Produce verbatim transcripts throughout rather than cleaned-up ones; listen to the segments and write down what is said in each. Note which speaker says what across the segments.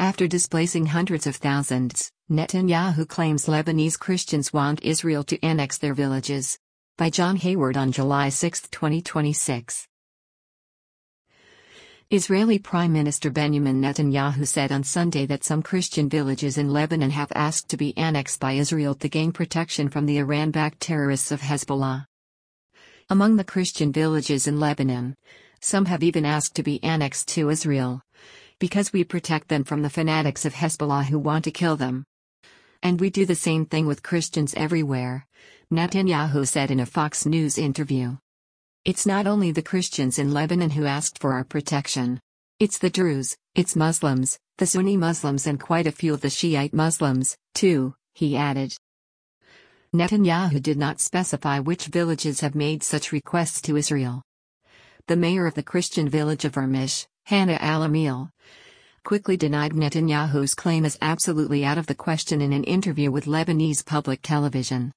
Speaker 1: After displacing hundreds of thousands, Netanyahu claims Lebanese Christians want Israel to annex their villages. By John Hayward on July sixth, twenty twenty-six. Israeli Prime Minister Benjamin Netanyahu said on Sunday that some Christian villages in Lebanon have asked to be annexed by Israel to gain protection from the Iran-backed terrorists of Hezbollah. Among the Christian villages in Lebanon, some have even asked to be annexed to Israel, because we protect them from the fanatics of Hezbollah who want to kill them. And we do the same thing with Christians everywhere, Netanyahu said in a Fox News interview. It's not only the Christians in Lebanon who asked for our protection. It's the Druze, it's Muslims, the Sunni Muslims and quite a few of the Shiite Muslims, too, he added. Netanyahu did not specify which villages have made such requests to Israel. The mayor of the Christian village of Ermish, Hannah Al-Amil, quickly denied Netanyahu's claim as absolutely out of the question in an interview with Lebanese public television.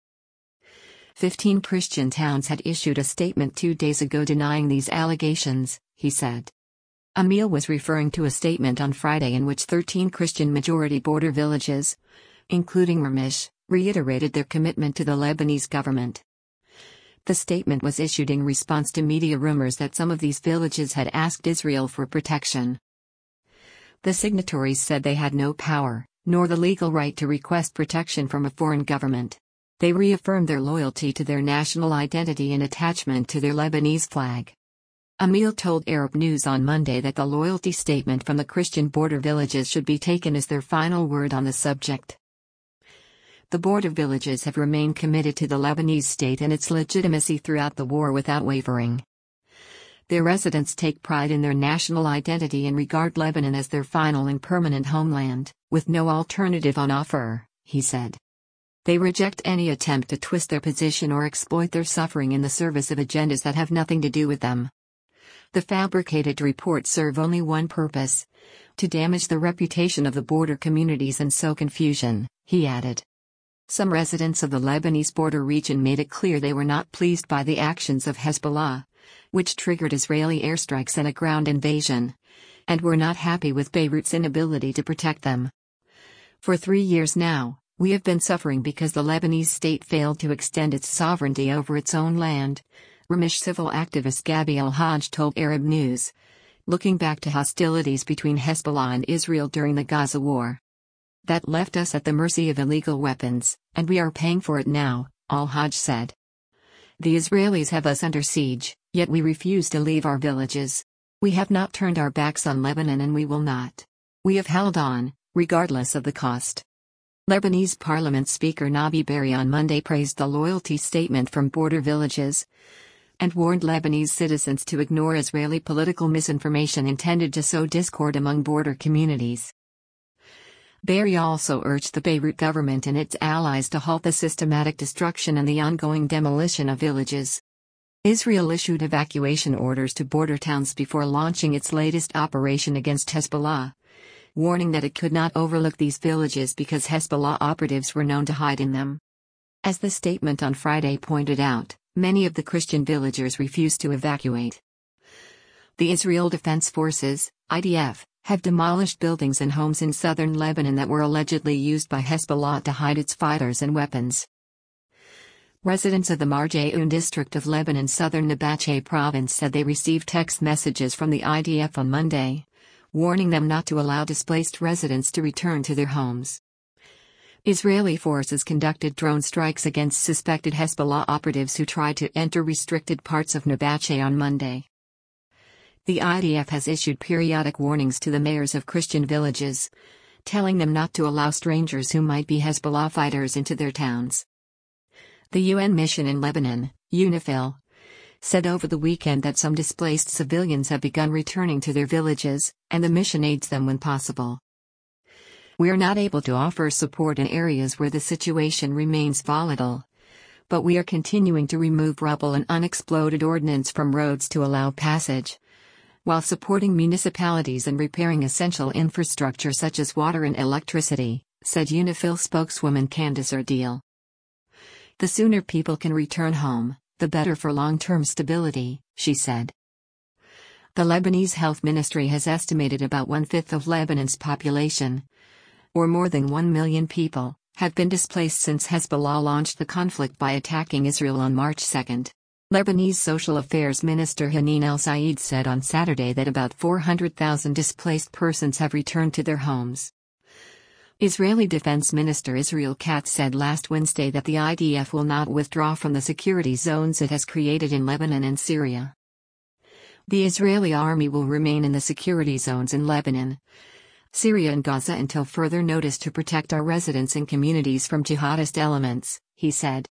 Speaker 1: Fifteen Christian towns had issued a statement two days ago denying these allegations, he said. Amil was referring to a statement on Friday in which thirteen Christian-majority border villages, including Ermish, reiterated their commitment to the Lebanese government. The statement was issued in response to media rumors that some of these villages had asked Israel for protection. The signatories said they had no power, nor the legal right to request protection from a foreign government. They reaffirmed their loyalty to their national identity and attachment to their Lebanese flag. Amil told Arab News on Monday that the loyalty statement from the Christian border villages should be taken as their final word on the subject. The border villages have remained committed to the Lebanese state and its legitimacy throughout the war without wavering. Their residents take pride in their national identity and regard Lebanon as their final and permanent homeland, with no alternative on offer, he said. They reject any attempt to twist their position or exploit their suffering in the service of agendas that have nothing to do with them. The fabricated reports serve only one purpose: to damage the reputation of the border communities and sow confusion, he added. Some residents of the Lebanese border region made it clear they were not pleased by the actions of Hezbollah, which triggered Israeli airstrikes and a ground invasion, and were not happy with Beirut's inability to protect them. For three years now, we have been suffering because the Lebanese state failed to extend its sovereignty over its own land, Ermish civil activist Gabi El-Hajj told Arab News, looking back to hostilities between Hezbollah and Israel during the Gaza war. That left us at the mercy of illegal weapons, and we are paying for it now, Al-Hajj said. The Israelis have us under siege, yet we refuse to leave our villages. We have not turned our backs on Lebanon and we will not. We have held on, regardless of the cost. Lebanese Parliament Speaker Nabi Berri on Monday praised the loyalty statement from border villages, and warned Lebanese citizens to ignore Israeli political misinformation intended to sow discord among border communities. Berri also urged the Beirut government and its allies to halt the systematic destruction and the ongoing demolition of villages. Israel issued evacuation orders to border towns before launching its latest operation against Hezbollah, warning that it could not overlook these villages because Hezbollah operatives were known to hide in them. As the statement on Friday pointed out, many of the Christian villagers refused to evacuate. The Israel Defense Forces, I D F, have demolished buildings and homes in southern Lebanon that were allegedly used by Hezbollah to hide its fighters and weapons. Residents of the Marjayoun district of Lebanon's southern Nabache province said they received text messages from the I D F on Monday, warning them not to allow displaced residents to return to their homes. Israeli forces conducted drone strikes against suspected Hezbollah operatives who tried to enter restricted parts of Nabache on Monday. The I D F has issued periodic warnings to the mayors of Christian villages, telling them not to allow strangers who might be Hezbollah fighters into their towns. The U N mission in Lebanon, UNIFIL, said over the weekend that some displaced civilians have begun returning to their villages, and the mission aids them when possible. We are not able to offer support in areas where the situation remains volatile, but we are continuing to remove rubble and unexploded ordnance from roads to allow passage, while supporting municipalities and repairing essential infrastructure such as water and electricity, said UNIFIL spokeswoman Candice Erdeel. The sooner people can return home, the better for long-term stability, she said. The Lebanese Health Ministry has estimated about one-fifth of Lebanon's population, or more than one million people, have been displaced since Hezbollah launched the conflict by attacking Israel on March second. Lebanese Social Affairs Minister Hanine El-Said said on Saturday that about four hundred thousand displaced persons have returned to their homes. Israeli Defense Minister Israel Katz said last Wednesday that the I D F will not withdraw from the security zones it has created in Lebanon and Syria. The Israeli army will remain in the security zones in Lebanon, Syria and Gaza until further notice to protect our residents and communities from jihadist elements, he said.